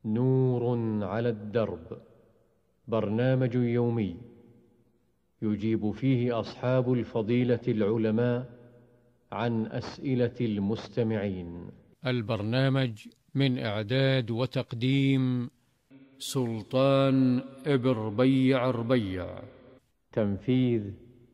نور على الدرب، برنامج يومي يجيب فيه أصحاب الفضيلة العلماء عن أسئلة المستمعين. البرنامج من إعداد وتقديم سلطان ابن ربيع ربيع، تنفيذ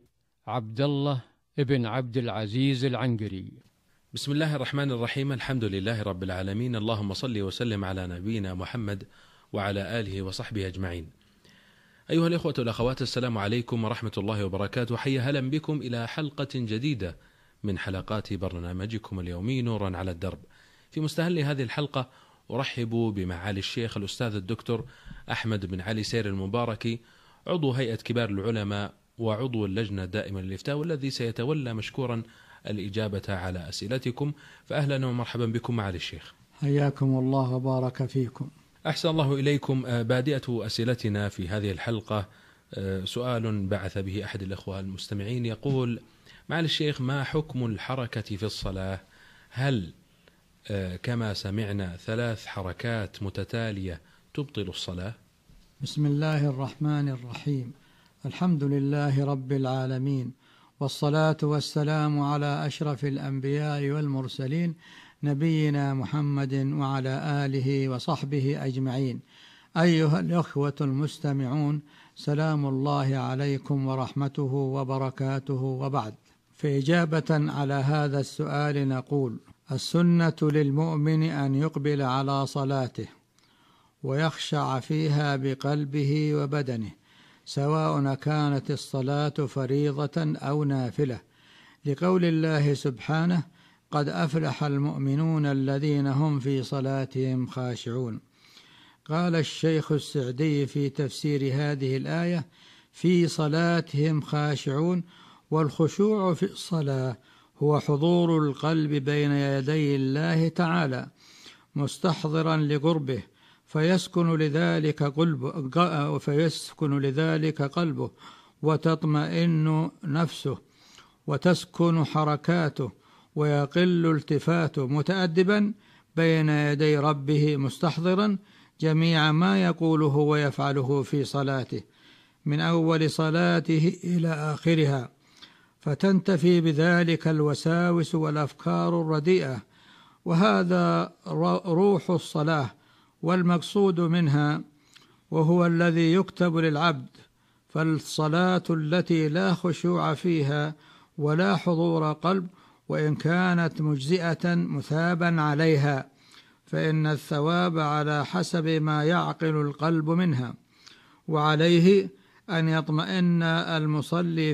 عبد الله ابن عبد العزيز العنقري. بسم الله الرحمن الرحيم. الحمد لله رب العالمين، اللهم صل وسلم على نبينا محمد وعلى آله وصحبه أجمعين. أيها الإخوة والأخوات، السلام عليكم ورحمة الله وبركاته. حيا هلا بكم إلى حلقة جديدة من حلقات برنامجكم اليومي نورا على الدرب. في مستهل هذه الحلقة أرحب بمعالي الشيخ الأستاذ الدكتور أحمد بن علي سير المباركي، عضو هيئة كبار العلماء وعضو اللجنة الدائمة للإفتاء، والذي سيتولى مشكورا الإجابة على أسئلتكم. فأهلا ومرحبا بكم معالي الشيخ. حياكم الله وبارك فيكم. أحسن الله إليكم. بادئة أسئلتنا في هذه الحلقة سؤال بعث به أحد الأخوة المستمعين، يقول: معالي الشيخ، ما حكم الحركة في الصلاة؟ هل كما سمعنا 3 حركات متتالية تبطل الصلاة؟ بسم الله الرحمن الرحيم. الحمد لله رب العالمين، والصلاة والسلام على أشرف الأنبياء والمرسلين، نبينا محمد وعلى آله وصحبه أجمعين. أيها الأخوة المستمعون، سلام الله عليكم ورحمته وبركاته، وبعد. فإجابة على هذا السؤال نقول: السنة للمؤمن أن يقبل على صلاته ويخشع فيها بقلبه وبدنه، سواء كانت الصلاة فريضة أو نافلة، لقول الله سبحانه: قد أفلح المؤمنون الذين هم في صلاتهم خاشعون. قال الشيخ السعدي في تفسير هذه الآية: في صلاتهم خاشعون، والخشوع في الصلاة هو حضور القلب بين يدي الله تعالى مستحضرا لقربه، فيسكن لذلك قلبه وتطمئن نفسه وتسكن حركاته ويقل التفاته، متأدبا بين يدي ربه مستحضرا جميع ما يقوله ويفعله في صلاته من أول صلاته إلى آخرها، فتنتفي بذلك الوساوس والأفكار الرديئة. وهذا روح الصلاة والمقصود منها، وهو الذي يكتب للعبد. فالصلاة التي لا خشوع فيها ولا حضور قلب، وإن كانت مجزئة مثابا عليها، فإن الثواب على حسب ما يعقل القلب منها. وعليه أن يطمئن المصلي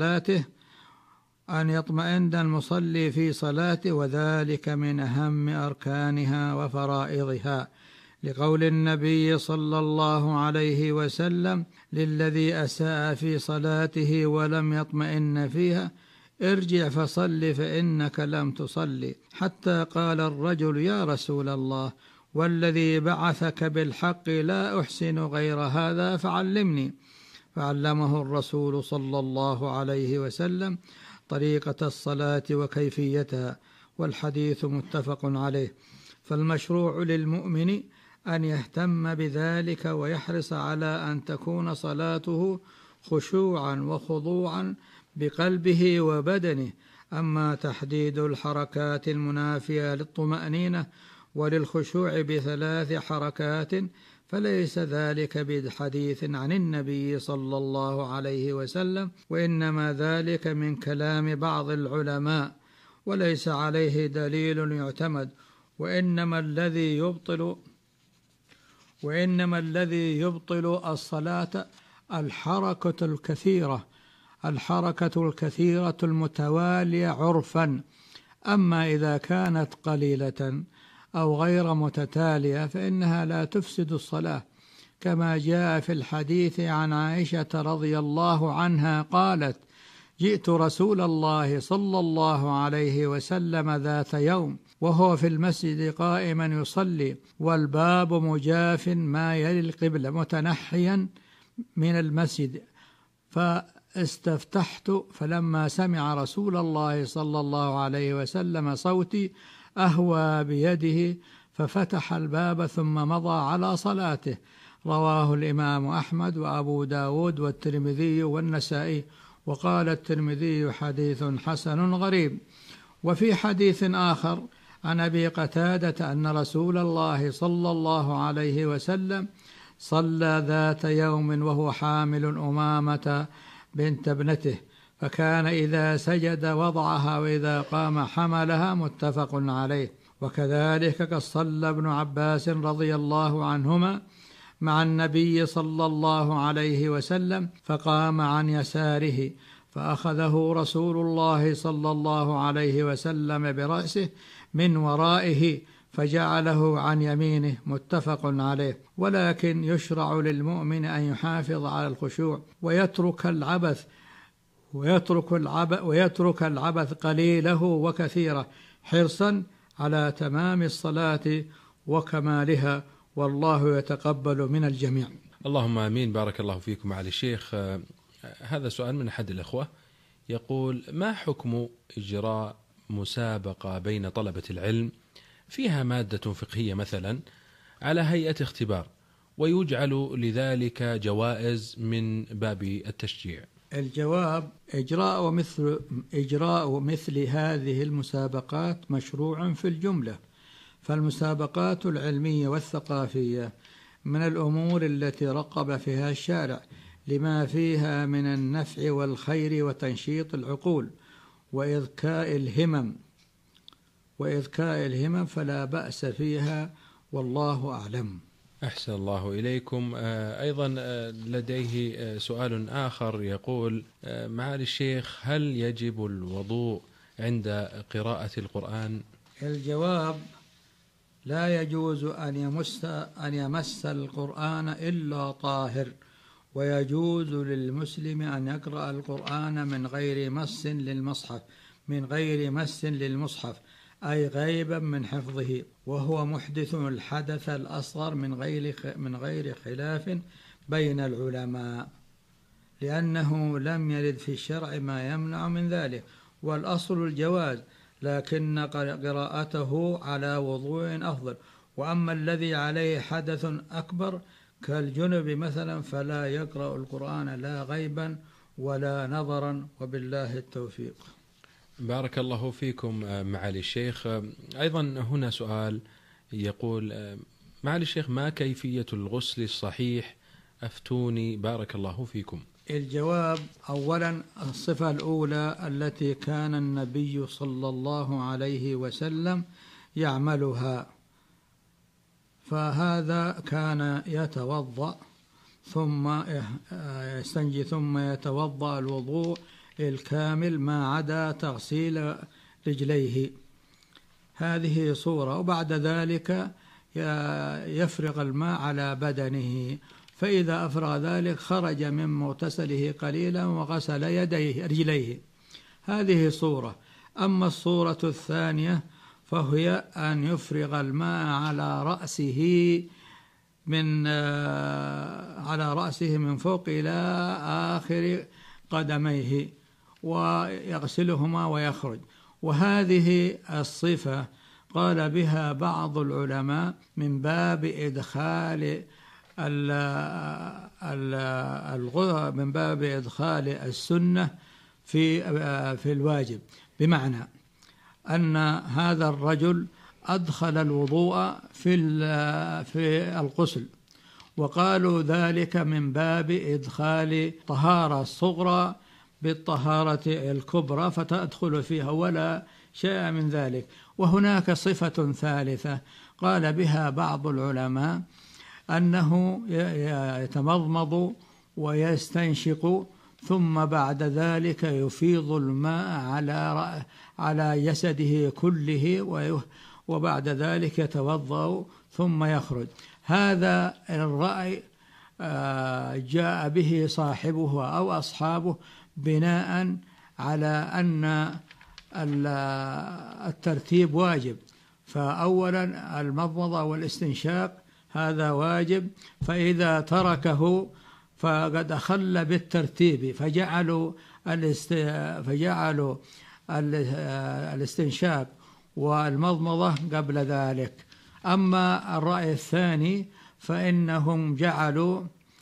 في صلاته، وذلك من أهم أركانها وفرائضها، لقول النبي صلى الله عليه وسلم للذي أساء في صلاته ولم يطمئن فيها: ارجع فصل فإنك لم تصلي. حتى قال الرجل: يا رسول الله، والذي بعثك بالحق لا أحسن غير هذا فعلمني. فعلمه الرسول صلى الله عليه وسلم طريقة الصلاة وكيفيتها، والحديث متفق عليه. فالمشروع للمؤمن أن يهتم بذلك ويحرص على أن تكون صلاته خشوعا وخضوعا بقلبه وبدنه. أما تحديد الحركات المنافية للطمأنينة وللخشوع ب3 حركات فليس ذلك بحديث عن النبي صلى الله عليه وسلم، وإنما ذلك من كلام بعض العلماء، وليس عليه دليل يعتمد. وإنما الذي يبطل الصلاة الحركة الكثيرة المتوالية عرفا. أما إذا كانت قليلة أو غير متتالية فإنها لا تفسد الصلاة، كما جاء في الحديث عن عائشة رضي الله عنها قالت: جئت رسول الله صلى الله عليه وسلم ذات يوم وهو في المسجد قائما يصلي، والباب مجاف ما يلي القبلة متنحيا من المسجد، فاستفتحت، فلما سمع رسول الله صلى الله عليه وسلم صوتي أهوى بيده ففتح الباب ثم مضى على صلاته. رواه الإمام أحمد وأبو داود والترمذي والنسائي، وقال الترمذي حديث حسن غريب. وفي حديث آخر عن أبي قتادة أن رسول الله صلى الله عليه وسلم صلى ذات يوم وهو حامل أمامة بنت ابنته، فكان إذا سجد وضعها وإذا قام حملها، متفق عليه. وكذلك قد صلى ابن عباس رضي الله عنهما مع النبي صلى الله عليه وسلم، فقام عن يساره فأخذه رسول الله صلى الله عليه وسلم برأسه من ورائه فجعله عن يمينه، متفق عليه. ولكن يشرع للمؤمن أن يحافظ على الخشوع ويترك العبث قليله وكثيره، حرصا على تمام الصلاة وكمالها، والله يتقبل من الجميع. اللهم آمين. بارك الله فيكم معالي الشيخ. هذا سؤال من أحد الأخوة يقول: ما حكم إجراء مسابقة بين طلبة العلم فيها مادة فقهية مثلا على هيئة اختبار، ويجعل لذلك جوائز من باب التشجيع؟ الجواب: إجراء مثل هذه المسابقات مشروع في الجملة، فالمسابقات العلمية والثقافية من الأمور التي رقب فيها الشارع لما فيها من النفع والخير وتنشيط العقول وإذكاء الهمم، فلا بأس فيها، والله أعلم. أحسن الله إليكم. أيضا لديه سؤال آخر يقول: معالي الشيخ، هل يجب الوضوء عند قراءة القرآن؟ الجواب: لا يجوز أن يمس القرآن إلا طاهر، ويجوز للمسلم أن يقرأ القرآن من غير مس للمصحف، أي غيبا من حفظه، وهو محدث الحدث الأصغر من غير خلاف بين العلماء، لأنه لم يرد في الشرع ما يمنع من ذلك، والأصل الجواز، لكن قراءته على وضوء أفضل. وأما الذي عليه حدث أكبر كالجنب مثلا فلا يقرأ القرآن لا غيبا ولا نظرا، وبالله التوفيق. بارك الله فيكم معالي الشيخ. أيضا هنا سؤال يقول: معالي الشيخ، ما كيفية الغسل الصحيح؟ أفتوني بارك الله فيكم. الجواب: أولا، الصفة الأولى التي كان النبي صلى الله عليه وسلم يعملها، فهذا كان يتوضأ ثم يستنجي ثم يتوضأ الوضوء الكامل ما عدا تغسيل رجليه، هذه صورة، وبعد ذلك يفرغ الماء على بدنه، فإذا أفرغ ذلك خرج من مغتسله قليلا وغسل رجليه، هذه صورة. أما الصورة الثانية فهي أن يفرغ الماء على رأسه من فوق إلى آخر قدميه ويغسلهما ويخرج، وهذه الصفة قال بها بعض العلماء من باب إدخال السنة في الواجب، بمعنى أن هذا الرجل أدخل الوضوء في الغسل، وقالوا ذلك من باب إدخال الطهارة الصغرى بالطهارة الكبرى فتدخل فيها، ولا شيء من ذلك. وهناك صفة ثالثة قال بها بعض العلماء أنه يتمضمض ويستنشق، ثم بعد ذلك يفيض الماء على جسده كله، وبعد ذلك يتوضأ ثم يخرج. هذا الرأي جاء به صاحبه أو أصحابه بناء على أن الترتيب واجب، فأولا المضمضة والاستنشاق هذا واجب، فإذا تركه فقد أخل بالترتيب، فجعلوا الاستنشاق والمضمضة قبل ذلك. أما الرأي الثاني فإنهم جعلوا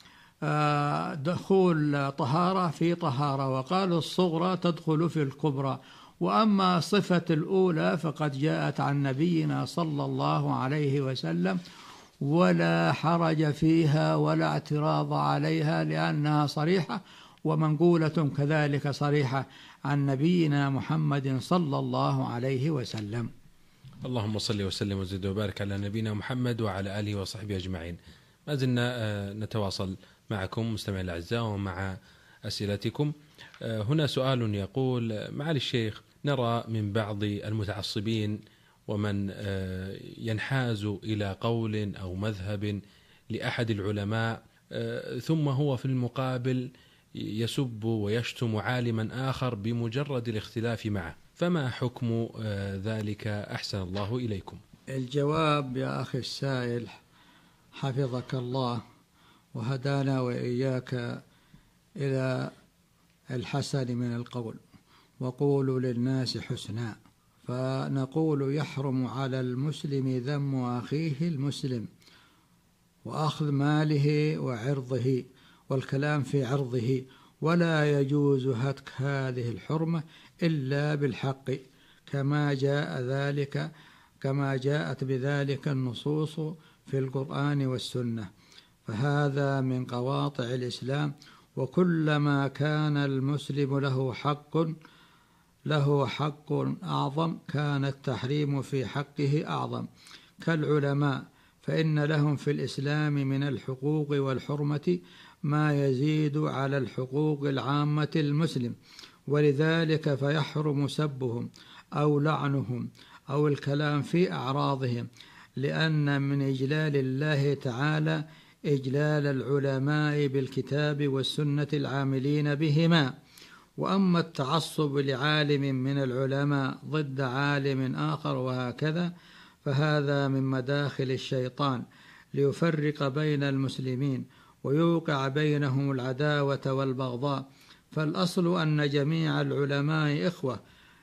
دخول طهارة في طهارة، وقالوا الصغرى تدخل في الكبرى. وأما صفة الأولى فقد جاءت عن نبينا صلى الله عليه وسلم ولا حرج فيها ولا اعتراض عليها، لأنها صريحة ومنقولة كذلك صريحة عن نبينا محمد صلى الله عليه وسلم. اللهم صل وسلم وزد وبارك على نبينا محمد وعلى آله وصحبه أجمعين. ما زلنا نتواصل معكم مستمعي الأعزاء ومع أسئلتكم. هنا سؤال يقول: معالي الشيخ، نرى من بعض المتعصبين ومن ينحاز إلى قول أو مذهب لأحد العلماء ثم هو في المقابل يسب ويشتم عالما آخر بمجرد الاختلاف معه، فما حكم ذلك أحسن الله إليكم؟ الجواب يا أخي السائل حفظك الله وهدانا وإياك إلى الحسن من القول، وقولوا للناس حسنا. فنقول: يحرم على المسلم ذم أخيه المسلم وأخذ ماله وعرضه والكلام في عرضه، ولا يجوز هتك هذه الحرمة إلا بالحق، كما جاءت بذلك النصوص في القرآن والسنة. فهذا من قواطع الإسلام، وكلما كان المسلم له حق أعظم كان التحريم في حقه أعظم. كالعلماء فإن لهم في الإسلام من الحقوق والحرمة ما يزيد على الحقوق العامة المسلم، ولذلك فيحرم سبهم أو لعنهم أو الكلام في أعراضهم، لأن من إجلال الله تعالى إجلال العلماء بالكتاب والسنة العاملين بهما. وأما التعصب لعالم من العلماء ضد عالم آخر وهكذا، فهذا من مداخل الشيطان ليفرق بين المسلمين ويوقع بينهم العداوة والبغضاء. فالأصل أن جميع العلماء إخوة،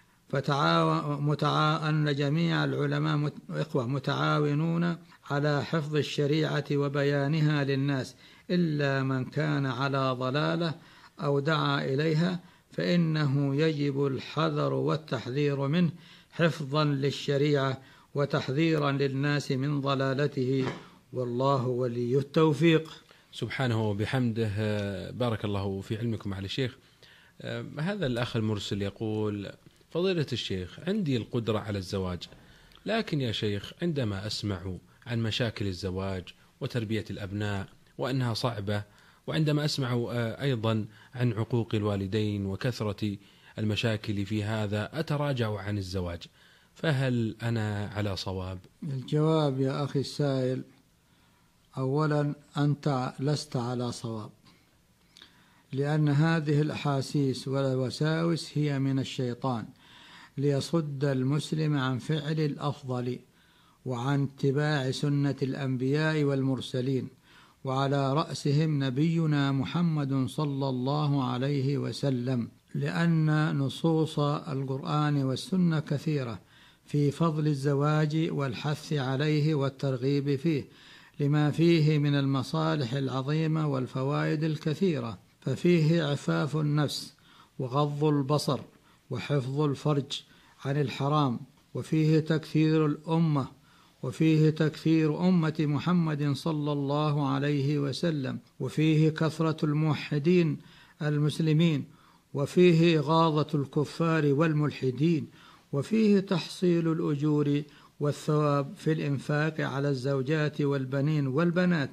متعاونون على حفظ الشريعة وبيانها للناس، إلا من كان على ضلالة أو دعا إليها فإنه يجب الحذر والتحذير منه، حفظا للشريعة وتحذيرا للناس من ضلالته، والله ولي التوفيق. سبحانه وبحمده. بارك الله في علمكم على الشيخ. هذا الأخ المرسل يقول: فضيلة الشيخ، عندي القدرة على الزواج، لكن يا شيخ عندما أسمع عن مشاكل الزواج وتربية الأبناء وأنها صعبة، وعندما أسمع أيضا عن عقوق الوالدين وكثرة المشاكل في هذا، أتراجع عن الزواج، فهل أنا على صواب؟ الجواب يا أخي السائل: أولا أنت لست على صواب، لأن هذه الأحاسيس والوساوس هي من الشيطان ليصد المسلم عن فعل الأفضل وعن اتباع سنة الأنبياء والمرسلين، وعلى رأسهم نبينا محمد صلى الله عليه وسلم، لأن نصوص القرآن والسنة كثيرة في فضل الزواج والحث عليه والترغيب فيه، لما فيه من المصالح العظيمة والفوائد الكثيرة. ففيه عفاف النفس وغض البصر وحفظ الفرج عن الحرام، وفيه تكثير الأمة، وفيه تكثير أمة محمد صلى الله عليه وسلم، وفيه كثرة الموحدين المسلمين، وفيه إغاظة الكفار والملحدين، وفيه تحصيل الأجور والثواب في الإنفاق على الزوجات والبنين والبنات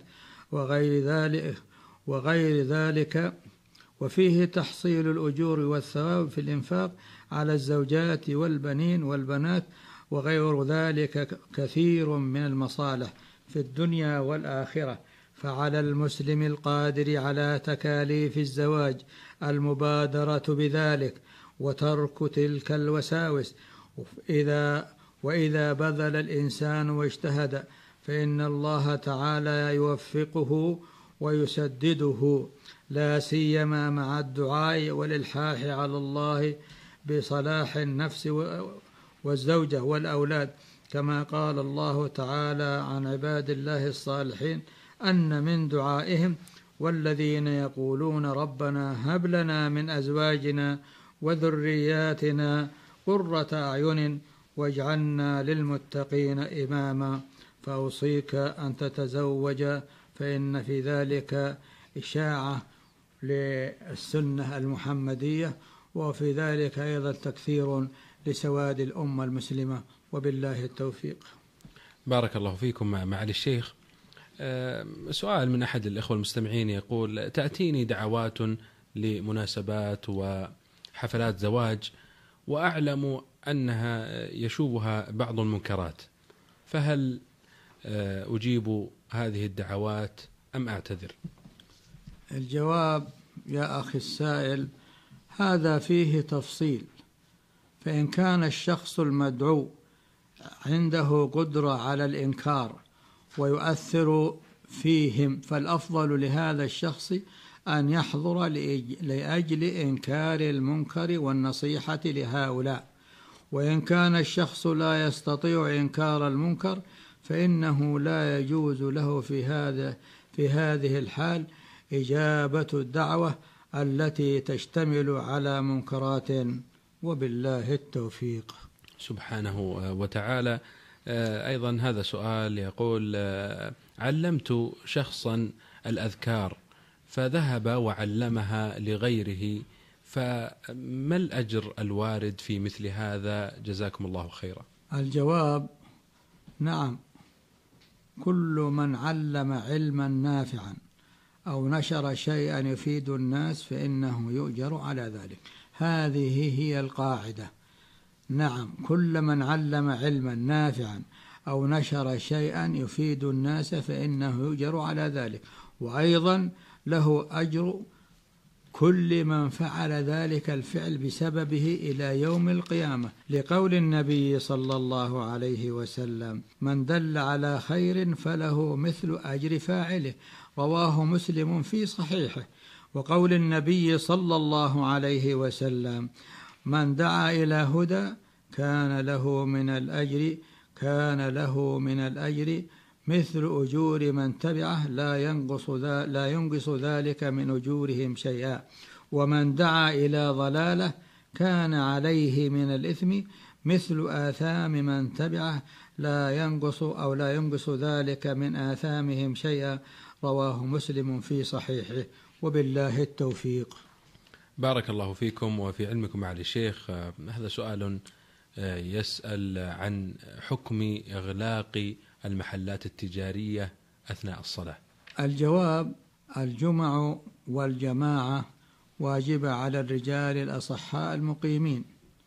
وغير ذلك وفيه تحصيل الأجور والثواب في الإنفاق على الزوجات والبنين والبنات وغير ذلك كثير من المصالح في الدنيا والآخرة. فعلى المسلم القادر على تكاليف الزواج المبادرة بذلك وترك تلك الوساوس، وإذا بذل الإنسان واجتهد فإن الله تعالى يوفقه ويسدده، لا سيما مع الدعاء والإلحاح على الله بصلاح النفس والزوجة والأولاد، كما قال الله تعالى عن عباد الله الصالحين أن من دعائهم والذين يقولون ربنا هب لنا من أزواجنا وذرياتنا قرة أعين واجعلنا للمتقين إماما فأوصيك أن تتزوج فإن في ذلك إشاعة للسنة المحمدية، وفي ذلك أيضا تكثير لسواد الأمة المسلمة، وبالله التوفيق. بارك الله فيكم معالي الشيخ. سؤال من أحد الإخوة المستمعين يقول: تأتيني دعوات لمناسبات وحفلات زواج وأعلم أنها يشوبها بعض المنكرات، فهل أجيب هذه الدعوات أم أعتذر؟ الجواب يا أخي السائل هذا فيه تفصيل، فإن كان الشخص المدعو عنده قدرة على الإنكار ويؤثر فيهم فالأفضل لهذا الشخص أن يحضر لأجل إنكار المنكر والنصيحة لهؤلاء، وإن كان الشخص لا يستطيع إنكار المنكر فإنه لا يجوز له في هذه الحال إجابة الدعوة التي تشتمل على منكرات، وبالله التوفيق. سبحانه وتعالى. أيضا هذا سؤال يقول: علمت شخصا الأذكار فذهب وعلمها لغيره، فما الأجر الوارد في مثل هذا؟ جزاكم الله خيرا. الجواب: نعم، كل من علم علما نافعا أو نشر شيئا يفيد الناس فإنه يؤجر على ذلك. هذه هي القاعدة. نعم، كل من علم علما نافعا أو نشر شيئا يفيد الناس فإنه يؤجر على ذلك، وأيضا له أجر كل من فعل ذلك الفعل بسببه إلى يوم القيامة، لقول النبي صلى الله عليه وسلم: من دل على خير فله مثل أجر فاعله، رواه مسلم في صحيحه. وقول النبي صلى الله عليه وسلم: من دعا إلى هدى كان له من الأجر مثل أجور من تبعه لا ينقص ذلك من أجورهم شيئا، ومن دعا إلى ضلالة كان عليه من الإثم مثل آثام من تبعه لا ينقص ذلك من آثامهم شيئا، رواه مسلم في صحيحه، وبالله التوفيق. بارك الله فيكم وفي علمكم معالي الشيخ. هذا سؤال يسأل عن حكم إغلاق المحلات التجارية أثناء الصلاة. الجواب: الجمع والجماعة واجبة على الرجال الأصحاء المقيمين،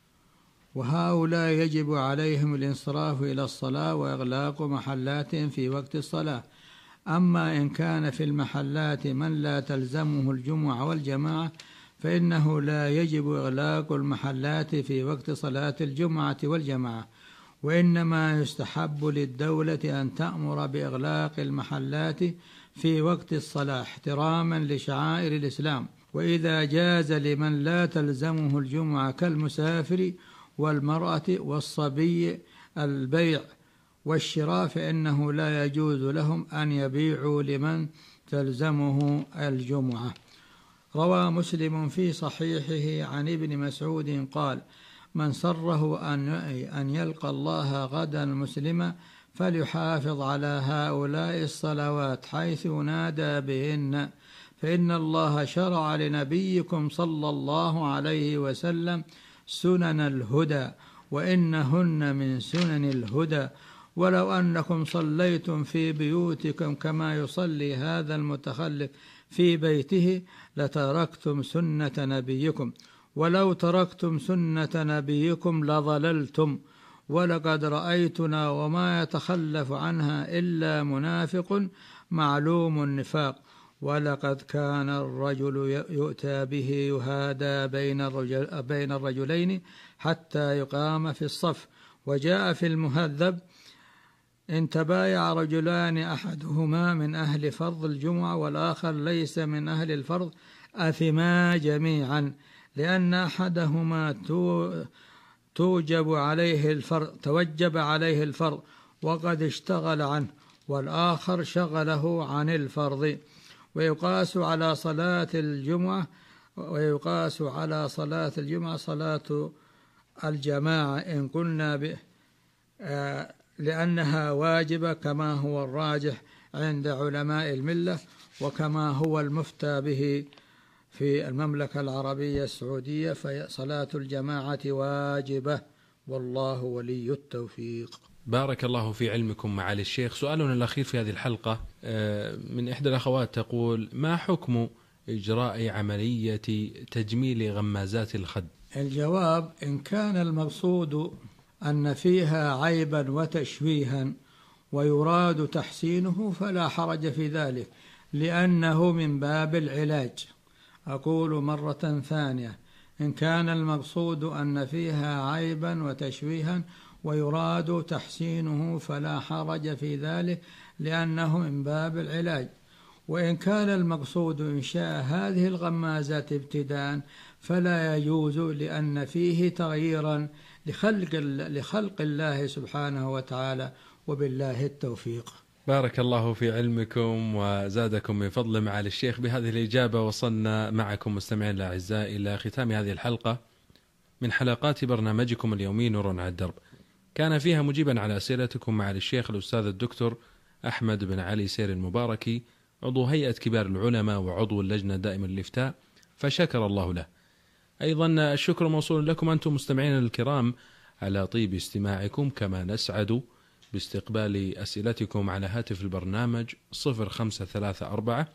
وهؤلاء يجب عليهم الانصراف إلى الصلاة وإغلاق محلاتهم في وقت الصلاة. أما إن كان في المحلات من لا تلزمه الجمعة والجماعة فإنه لا يجب إغلاق المحلات في وقت صلاة الجمعة والجماعة، وإنما يستحب للدولة أن تأمر بإغلاق المحلات في وقت الصلاة احتراما لشعائر الإسلام. وإذا جاز لمن لا تلزمه الجمعة كالمسافر والمرأة والصبي البيع والشراء فإنه لا يجوز لهم أن يبيعوا لمن تلزمه الجمعة. روى مسلم في صحيحه عن ابن مسعود قال: من سره أن يلقى الله غدا مسلما فليحافظ على هؤلاء الصلوات حيث ينادى بهن، فإن الله شرع لنبيكم صلى الله عليه وسلم سنن الهدى وإنهن من سنن الهدى، ولو أنكم صليتم في بيوتكم كما يصلي هذا المتخلف في بيته لتركتم سنة نبيكم، ولو تركتم سنة نبيكم لضللتم، ولقد رأيتنا وما يتخلف عنها إلا منافق معلوم النفاق، ولقد كان الرجل يؤتى به يهادى بين الرجلين حتى يقام في الصف. وجاء في المهذب: إن تبايع رجلان أحدهما من أهل فرض الجمعة والآخر ليس من أهل الفرض أثما جميعا، لأن أحدهما توجب عليه الفرض وقد اشتغل عنه، والآخر شغله عن الفرض. ويقاس على صلاة الجمعة صلاة الجماعة إن قلنا به، لأنها واجبة كما هو الراجح عند علماء الملة، وكما هو المفتى به في المملكة العربية السعودية، فصلاة الجماعة واجبة، والله ولي التوفيق. بارك الله في علمكم معالي الشيخ. سؤالنا الأخير في هذه الحلقة من إحدى الأخوات تقول: ما حكم إجراء عملية تجميل غمازات الخد؟ الجواب: إن كان المقصود أن فيها عيبا وتشويها ويراد تحسينه فلا حرج في ذلك، لأنه من باب العلاج. أقول مرة ثانية: إن كان المقصود أن فيها عيبا وتشويها ويراد تحسينه فلا حرج في ذلك، لأنه من باب العلاج. وإن كان المقصود إنشاء هذه الغمازات ابتداء فلا يجوز، لأن فيه تغييرا لخلق الله سبحانه وتعالى، وبالله التوفيق. بارك الله في علمكم وزادكم من فضل معالي الشيخ. بهذه الإجابة وصلنا معكم مستمعين الأعزاء إلى ختام هذه الحلقة من حلقات برنامجكم اليومي نور على الدرب، كان فيها مجيبا على أسئلتكم معالي الشيخ الأستاذ الدكتور أحمد بن علي سير المباركي، عضو هيئة كبار العلماء وعضو اللجنة دائما للإفتاء، فشكر الله له. أيضا الشكر موصول لكم أنتم مستمعين الكرام على طيب استماعكم، كما نسعد باستقبال أسئلتكم على هاتف البرنامج 0534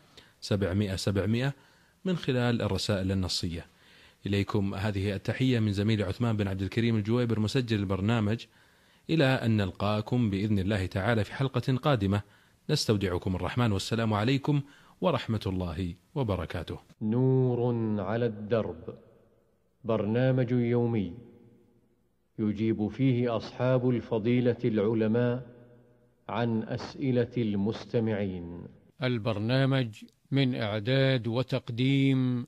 700 من خلال الرسائل النصية. إليكم هذه التحية من زميل عثمان بن عبد الكريم الجويبر مسجل البرنامج، إلى أن نلقاكم بإذن الله تعالى في حلقة قادمة. نستودعكم الرحمن، والسلام عليكم ورحمة الله وبركاته. نور على الدرب، برنامج يومي يجيب فيه أصحاب الفضيلة العلماء عن أسئلة المستمعين. البرنامج من إعداد وتقديم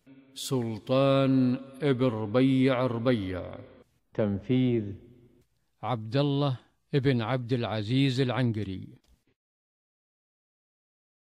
سلطان ابن ربيع. تنفيذ عبد الله ابن عبد العزيز العنقري.